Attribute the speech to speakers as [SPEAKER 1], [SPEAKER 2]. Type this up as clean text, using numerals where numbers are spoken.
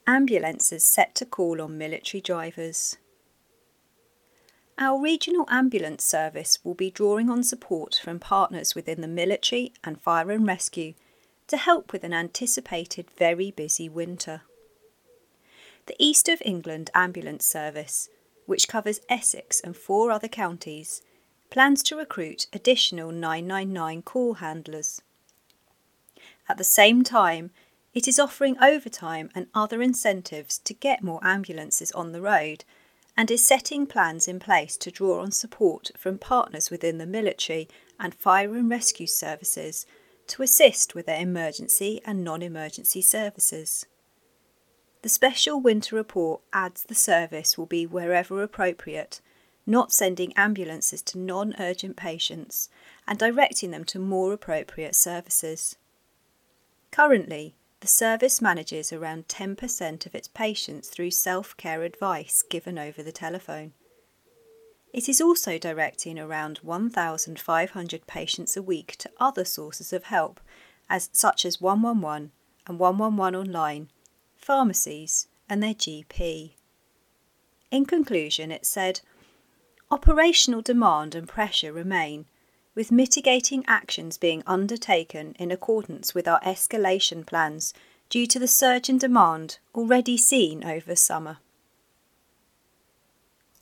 [SPEAKER 1] Ambulances set to call on military drivers. Our regional ambulance service will be drawing on support from partners within the military and fire and rescue to help with an anticipated very busy winter. The East of England Ambulance Service, which covers Essex and 4 other counties, plans to recruit additional 999 call handlers. At the same time, it is offering overtime and other incentives to get more ambulances on the road and is setting plans in place to draw on support from partners within the military and fire and rescue services to assist with their emergency and non-emergency services. The special winter report adds the service will be wherever appropriate, not sending ambulances to non-urgent patients and directing them to more appropriate services. Currently, the service manages around 10% of its patients through self-care advice given over the telephone. It is also directing around 1,500 patients a week to other sources of help, such as 111 and 111 online, pharmacies and their GP. In conclusion, it said, operational demand and pressure remain, with mitigating actions being undertaken in accordance with our escalation plans due to the surge in demand already seen over summer.